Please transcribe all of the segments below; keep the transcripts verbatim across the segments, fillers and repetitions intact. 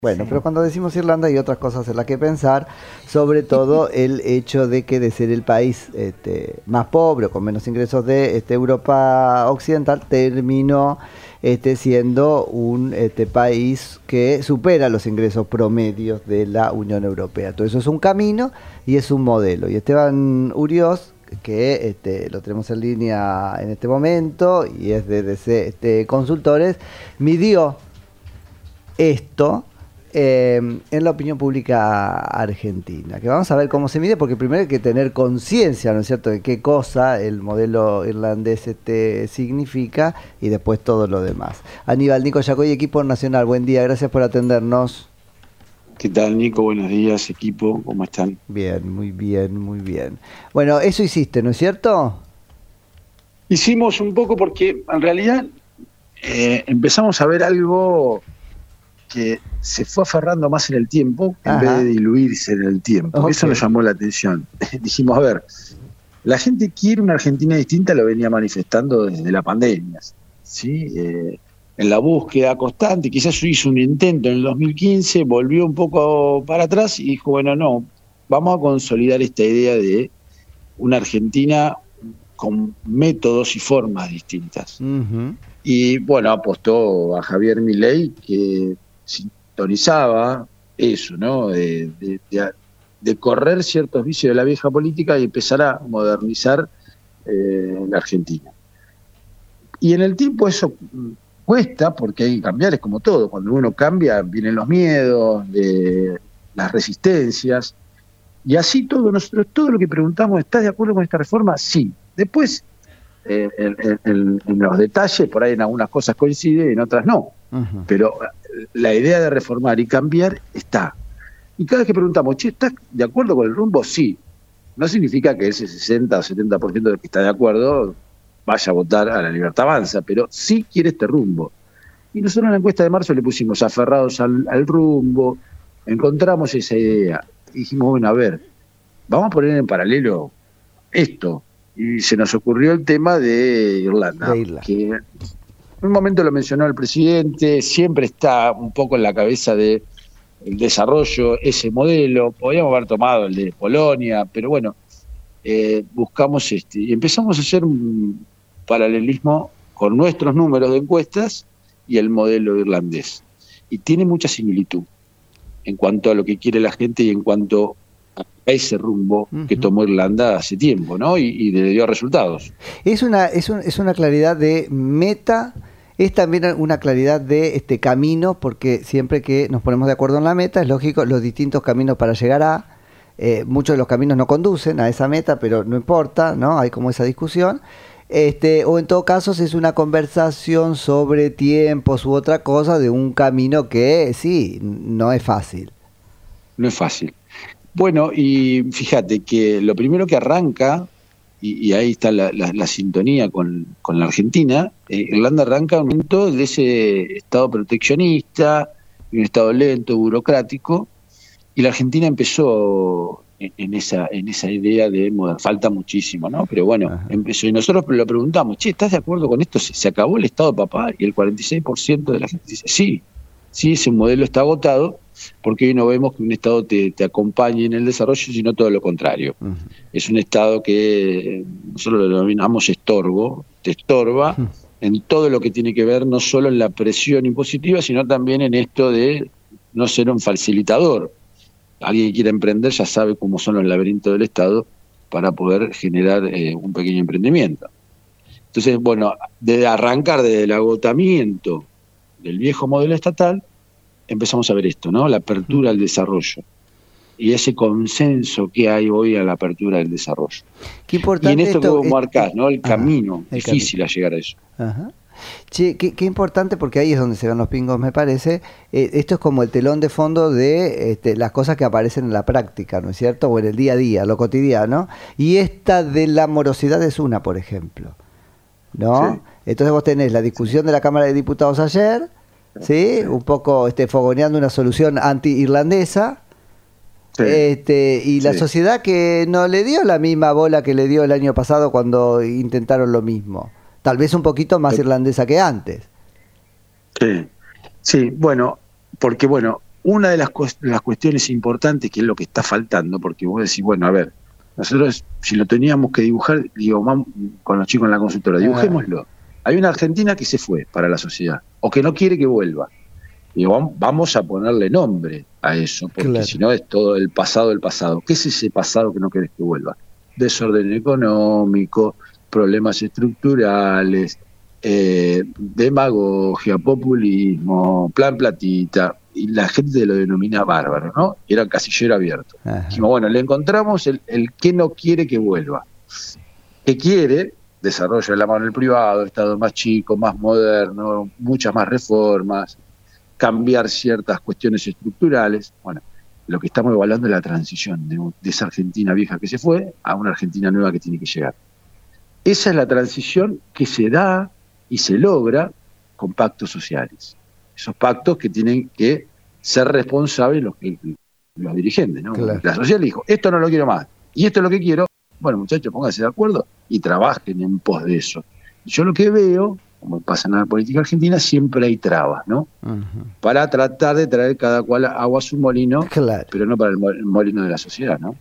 Bueno, pero cuando decimos Irlanda hay otras cosas en las que pensar, sobre todo el hecho de que de ser el país este, más pobre o con menos ingresos de este, Europa Occidental, terminó este, siendo un este, país que supera los ingresos promedios de la Unión Europea. Todo eso es un camino y es un modelo. Y Esteban Uriós, que este, lo tenemos en línea en este momento y es de D C este, Consultores, midió esto Eh, en la opinión pública argentina, que vamos a ver cómo se mide, porque primero hay que tener conciencia, ¿no es cierto?, de qué cosa el modelo irlandés este significa y después todo lo demás. Aníbal, Nico Yacoy, equipo nacional, buen día, gracias por atendernos. ¿Qué tal, Nico? Buenos días, equipo, ¿cómo están? Bien, muy bien, muy bien. Bueno, eso hiciste, ¿no es cierto? Hicimos un poco porque en realidad eh, empezamos a ver algo que se fue aferrando más en el tiempo en Ajá. vez de diluirse en el tiempo. Okay. Eso nos llamó la atención. Dijimos, a ver, la gente quiere una Argentina distinta, lo venía manifestando desde la pandemia, ¿sí? Eh, en la búsqueda constante, quizás hizo un intento en el dos mil quince, volvió un poco para atrás y dijo, bueno, no, vamos a consolidar esta idea de una Argentina con métodos y formas distintas. Uh-huh. Y bueno, apostó a Javier Milei, que sintonizaba eso, ¿no? De, de, de, de correr ciertos vicios de la vieja política y empezar a modernizar eh, la Argentina. Y en el tiempo eso cuesta, porque hay que cambiar, es como todo. Cuando uno cambia, vienen los miedos, de, las resistencias, y así todo. Nosotros todo lo que preguntamos, ¿estás de acuerdo con esta reforma? Sí. Después, eh, en, en, en los detalles, por ahí en algunas cosas coincide y en otras no. Uh-huh. Pero la idea de reformar y cambiar está. Y cada vez que preguntamos, che, ¿estás de acuerdo con el rumbo? Sí. No significa que ese sesenta o setenta por ciento del que está de acuerdo vaya a votar a la Libertad Avanza, pero sí quiere este rumbo. Y nosotros en la encuesta de marzo le pusimos aferrados al, al rumbo, encontramos esa idea. Y dijimos, bueno, a ver, vamos a poner en paralelo esto. Y se nos ocurrió el tema de Irlanda, de Irlanda. Que en un momento lo mencionó el presidente, siempre está un poco en la cabeza de el desarrollo, ese modelo. Podríamos haber tomado el de Polonia, pero bueno, eh, buscamos este y empezamos a hacer un paralelismo con nuestros números de encuestas y el modelo irlandés. Y tiene mucha similitud en cuanto a lo que quiere la gente y en cuanto a ese rumbo uh-huh. que tomó Irlanda hace tiempo, ¿no? Y, y le dio resultados. Es una, es, un, es una claridad de meta. Es también una claridad de este camino, porque siempre que nos ponemos de acuerdo en la meta, es lógico, los distintos caminos para llegar a, eh, muchos de los caminos no conducen a esa meta, pero no importa, ¿no? Hay como esa discusión. Este, o en todo caso, si es una conversación sobre tiempos u otra cosa de un camino que sí, no es fácil. No es fácil. Bueno, y fíjate que lo primero que arranca, y, y ahí está la, la, la sintonía con, con la Argentina, eh, Irlanda arranca un momento de ese estado proteccionista, un estado lento, burocrático, y la Argentina empezó en, en esa en esa idea de, bueno, falta muchísimo, ¿no? Pero bueno, Ajá. empezó, y nosotros lo preguntamos, che, ¿estás de acuerdo con esto? ¿Se, se acabó el estado papá? Y el cuarenta y seis por ciento de la gente dice, sí, sí, ese modelo está agotado, porque hoy no vemos que un Estado te, te acompañe en el desarrollo, sino todo lo contrario. Uh-huh. Es un Estado que nosotros lo denominamos estorbo, te estorba uh-huh. en todo lo que tiene que ver no solo en la presión impositiva, sino también en esto de no ser un facilitador. Alguien que quiera emprender ya sabe cómo son los laberintos del Estado para poder generar eh, un pequeño emprendimiento. Entonces, bueno, de arrancar desde el agotamiento del viejo modelo estatal, empezamos a ver esto, ¿no? La apertura al desarrollo y ese consenso que hay hoy a la apertura del desarrollo. Qué importante. Y en esto, esto como marcás, ¿no? El Ajá, camino el difícil camino. a llegar a eso. Ajá. Che, qué, qué importante, porque ahí es donde se ven los pingos, me parece. Eh, esto es como el telón de fondo de este, las cosas que aparecen en la práctica, ¿no es cierto? O en el día a día, lo cotidiano. Y esta de la morosidad es una, por ejemplo, ¿no? Sí. Entonces vos tenés la discusión de la Cámara de Diputados ayer, ¿sí? Sí. Un poco este, fogoneando una solución anti-irlandesa. Sí. Este, y la sí. sociedad que no le dio la misma bola que le dio el año pasado cuando intentaron lo mismo. Tal vez un poquito más sí. irlandesa que antes. Sí, sí, bueno, porque bueno, una de las, cu- las cuestiones importantes, que es lo que está faltando, porque vos decís, bueno, a ver, nosotros si lo teníamos que dibujar, digo, vamos, con los chicos en la consultora, dibujémoslo. Hay una Argentina que se fue para la sociedad, o que no quiere que vuelva. Digo, vamos a ponerle nombre a eso, porque claro, si no es todo el pasado del pasado. ¿Qué es ese pasado que no querés que vuelva? Desorden económico, problemas estructurales, eh, demagogia, populismo, plan platita, y la gente lo denomina bárbaro, ¿no? Era casillero abierto. Ajá. Dijimos, bueno, le encontramos el, el que no quiere que vuelva. Que quiere desarrollo de la mano del privado, Estado más chico, más moderno, muchas más reformas, cambiar ciertas cuestiones estructurales. Bueno, lo que estamos evaluando es la transición de, de esa Argentina vieja que se fue a una Argentina nueva que tiene que llegar. Esa es la transición que se da y se logra con pactos sociales. Esos pactos que tienen que ser responsables los, los dirigentes, ¿no? Claro. La sociedad dijo, esto no lo quiero más, y esto es lo que quiero. Bueno, muchachos, pónganse de acuerdo y trabajen en pos de eso. Yo lo que veo, como pasa en la política argentina, siempre hay trabas, ¿no? Uh-huh. Para tratar de traer cada cual agua a su molino, claro, pero no para el molino de la sociedad, ¿no?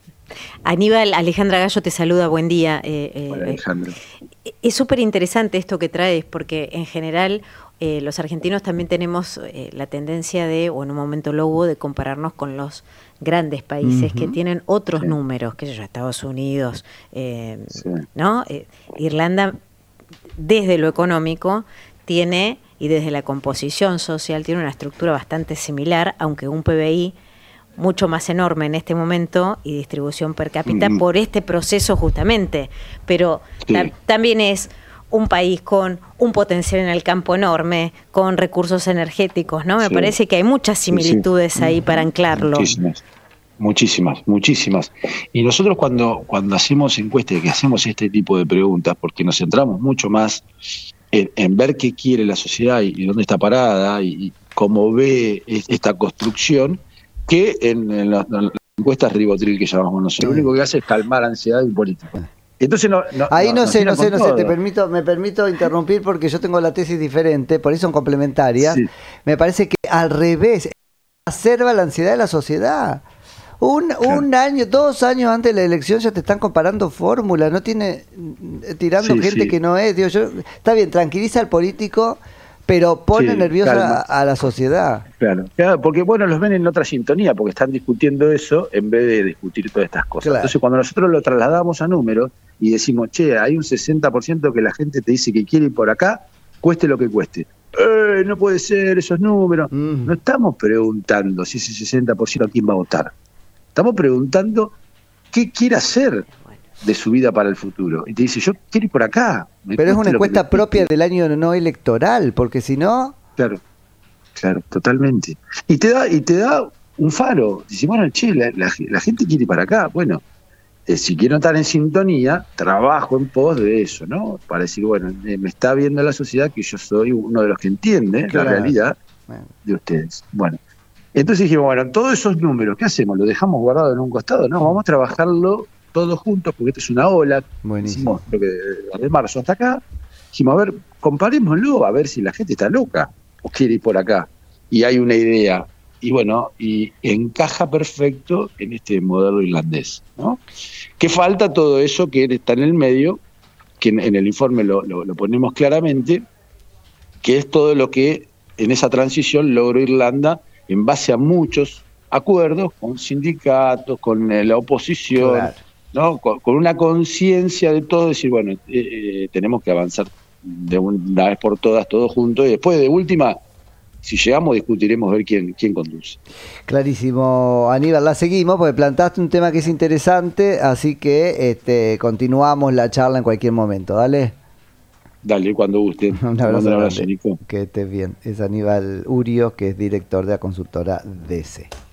Aníbal, Alejandra Gallo te saluda, buen día. Eh, eh, Hola, Alejandro. Eh, es súper interesante esto que traes, porque en general eh, los argentinos también tenemos eh, la tendencia de, o en un momento lo hubo, de compararnos con los grandes países uh-huh. que tienen otros sí. números, qué sé yo, Estados Unidos, eh, sí. ¿no? Eh, Irlanda, desde lo económico, tiene, y desde la composición social, tiene una estructura bastante similar, aunque un P B I mucho más enorme en este momento y distribución per cápita mm. por este proceso justamente, pero sí. ta- también es un país con un potencial en el campo enorme, con recursos energéticos, ¿no? Me sí. parece que hay muchas similitudes sí, sí. ahí para anclarlo. Muchísimas, muchísimas, muchísimas. Y nosotros cuando, cuando hacemos encuestas, que hacemos este tipo de preguntas, porque nos centramos mucho más en, en ver qué quiere la sociedad y, y dónde está parada y, y cómo ve esta construcción, que en, en, las, en las encuestas ribotril que llamamos nosotros, lo único que hace es calmar ansiedad y política. Entonces no, no, ahí no, no sé, no sé, no sé, te permito, me permito interrumpir porque yo tengo la tesis diferente, por eso son complementarias. Sí. Me parece que al revés, exacerba la ansiedad de la sociedad. Un, claro. un año, dos años antes de la elección ya te están comparando fórmulas, no tiene tirando sí, gente sí. que no es. Digo, yo, está bien, tranquiliza al político, pero pone sí, nerviosa a, a la sociedad. Claro, claro, porque bueno, los ven en otra sintonía, porque están discutiendo eso en vez de discutir todas estas cosas. Claro. Entonces, cuando nosotros lo trasladamos a números y decimos, che, hay un sesenta por ciento que la gente te dice que quiere ir por acá, cueste lo que cueste. Eh, no puede ser esos números. Mm. No estamos preguntando si ese sesenta por ciento a quién va a votar. Estamos preguntando qué quiere hacer de su vida para el futuro. Y te dice, yo quiero ir por acá. Pero es una encuesta propia del año no electoral, porque si no... Claro, claro, totalmente. Y te da y te da un faro. Dice, bueno, che, la, la, la gente quiere ir para acá. Bueno, eh, si quiero estar en sintonía, trabajo en pos de eso, ¿no? Para decir, bueno, eh, me está viendo la sociedad que yo soy uno de los que entiende claro. la realidad bueno. de ustedes. Bueno, entonces dijimos, bueno, todos esos números, ¿qué hacemos? ¿Lo dejamos guardado en un costado? No, vamos a trabajarlo todos juntos, porque esto es una ola. Buenísimo. Hicimos lo que de marzo hasta acá. Dijimos, a ver, comparémoslo, a ver si la gente está loca o quiere ir por acá. Y hay una idea. Y bueno, y encaja perfecto en este modelo irlandés, ¿no? Que falta todo eso que está en el medio, que en, en el informe lo, lo, lo ponemos claramente, que es todo lo que en esa transición logró Irlanda en base a muchos acuerdos con sindicatos, con eh, la oposición, claro. ¿no? Con, con una conciencia de todo, decir, bueno, eh, eh, tenemos que avanzar de una vez por todas, todos juntos, y después de última, si llegamos, discutiremos ver quién, quién conduce. Clarísimo, Aníbal, la seguimos, porque plantaste un tema que es interesante, así que este, continuamos la charla en cualquier momento, ¿dale? Dale, cuando guste. Un abrazo, un abrazo Nico. Que estés bien. Es Aníbal Urio, que es director de la consultora D E S E.